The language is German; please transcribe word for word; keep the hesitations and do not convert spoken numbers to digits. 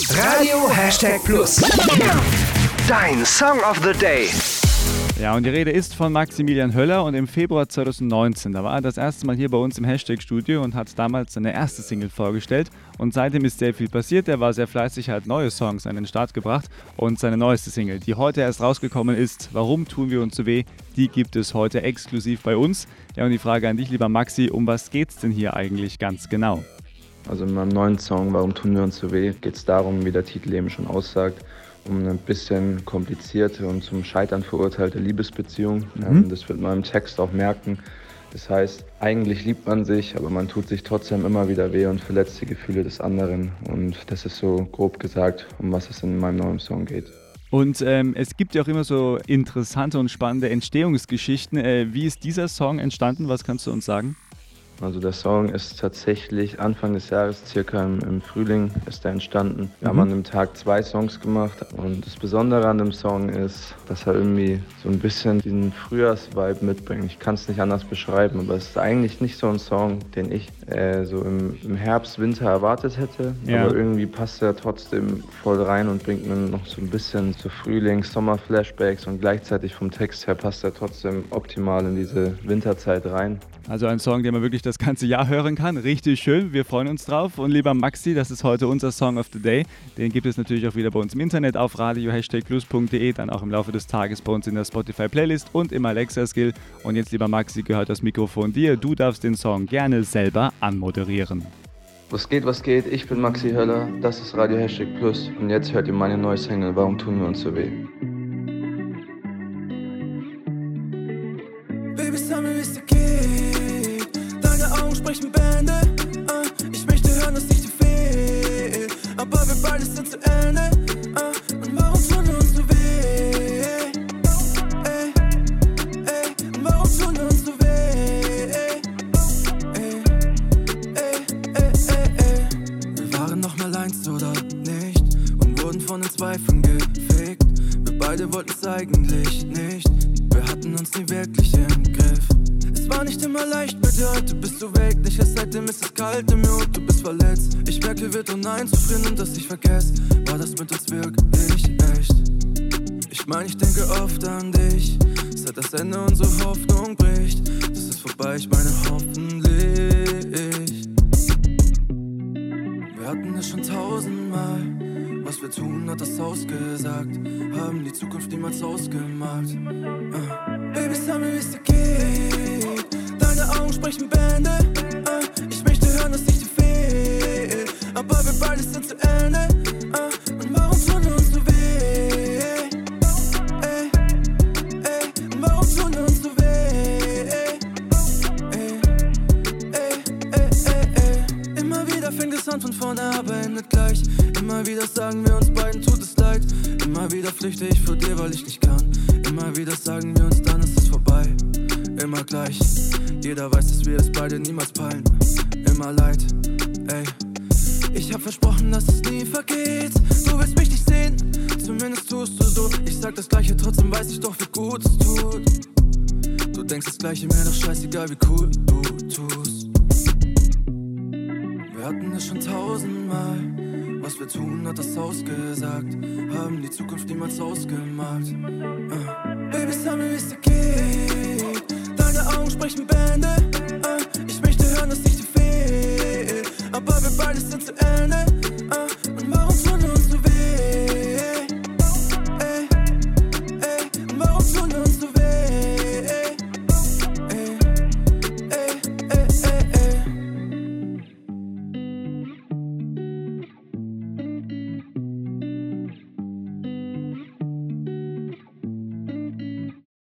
Radio Hashtag Plus. Dein Song of the Day. Ja, und die Rede ist von Maximilian Höller und im Februar zweitausendneunzehn, da war er das erste Mal hier bei uns im Hashtag-Studio und hat damals seine erste Single vorgestellt und seitdem ist sehr viel passiert. Er war sehr fleißig, hat neue Songs an den Start gebracht und seine neueste Single, die heute erst rausgekommen ist, Warum tun wir uns so weh, die gibt es heute exklusiv bei uns. Ja, und die Frage an dich, lieber Maxi, um was geht's denn hier eigentlich ganz genau? Also in meinem neuen Song Warum tun wir uns so weh geht es darum, wie der Titel eben schon aussagt, um eine bisschen komplizierte und zum Scheitern verurteilte Liebesbeziehung. Mhm. Das wird man im Text auch merken. Das heißt, eigentlich liebt man sich, aber man tut sich trotzdem immer wieder weh und verletzt die Gefühle des anderen. Und das ist so grob gesagt, um was es in meinem neuen Song geht. Und ähm, es gibt ja auch immer so interessante und spannende Entstehungsgeschichten. Äh, wie ist dieser Song entstanden? Was kannst du uns sagen? Also der Song ist tatsächlich Anfang des Jahres, circa im, im Frühling, ist er entstanden. Wir Mhm. haben an dem Tag zwei Songs gemacht und das Besondere an dem Song ist, dass er irgendwie so ein bisschen diesen Frühjahrsvibe mitbringt. Ich kann es nicht anders beschreiben, aber es ist eigentlich nicht so ein Song, den ich äh, so im, im Herbst, Winter erwartet hätte. Ja. Aber irgendwie passt er trotzdem voll rein und bringt mir noch so ein bisschen zu Frühlings-, Sommer-Flashbacks und gleichzeitig vom Text her passt er trotzdem optimal in diese Winterzeit rein. Also ein Song, den man wirklich das ganze Jahr hören kann. Richtig schön, wir freuen uns drauf. Und lieber Maxi, das ist heute unser Song of the Day. Den gibt es natürlich auch wieder bei uns im Internet auf radio hashtag plus punkt de, dann auch im Laufe des Tages bei uns in der Spotify-Playlist und im Alexa-Skill. Und jetzt, lieber Maxi, gehört das Mikrofon dir. Du darfst den Song gerne selber anmoderieren. Was geht, was geht? Ich bin Maxi Höller, das ist Radio Hashtag Plus und jetzt hört ihr meine neue Single Warum tun wir uns so weh. Baby, sag mir, wie's dir geht. Deine Augen sprechen Bände. Uh, ich möchte hören, dass ich dir fehl. Aber wir beide sind zu Ende. Uh, und warum tun wir uns so weh? Ey, ey, und warum tun wir uns so weh? Ey, ey, ey, ey, ey. Wir waren noch mal eins oder nicht und wurden von den Zweifeln gefickt. Wir beide wollten's eigentlich nicht. Wir hatten uns nie wirklich im Griff. Es war nicht immer leicht mit dir, heute bist du weg. Nicht erst seitdem ist es kalt im Mir und du bist verletzt. Ich merke, wird und nein zu frieren und dass ich vergesse. War das mit uns wirklich echt? Ich mein, ich denke oft an dich. Seit das Ende unsere Hoffnung bricht. Das ist vorbei, ich meine hoffentlich. Wir hatten es schon tausendmal. Was wir tun, hat das ausgesagt. Haben die Zukunft niemals ausgemalt. uh. Baby, sag mir, wie's dir geht. Deine Augen sprechen Bände. uh. Ich möchte hören, dass ich dir fehl. Aber wir beide sind zu Ende. uh. Und warum tun wir uns so weh? Ey, ey, und warum tun wir uns so weh? Ey, ey, ey, ey, ey. Immer wieder fängt es an von vorne, aber endet gleich. Immer wieder sagen wir uns beiden, tut es leid. Immer wieder flüchte ich vor dir, weil ich nicht kann. Immer wieder sagen wir uns, dann ist es vorbei. Immer gleich, jeder weiß, dass wir es beide niemals peilen. Immer leid, ey. Ich hab versprochen, dass es nie vergeht. Du willst mich nicht sehen, zumindest tust du so. Ich sag das Gleiche, trotzdem weiß ich doch, wie gut es tut. Du denkst das Gleiche, mir doch scheißegal, wie cool du tust. Wir hatten es schon tausendmal. Was wir tun, hat das ausgesagt. Haben die Zukunft niemals ausgemalt. uh. Baby, sag mir, wie's dir geht. Deine Augen sprechen Bände. uh. Ich möchte hören, dass ich dir fehl. Aber wir beide sind zu Ende.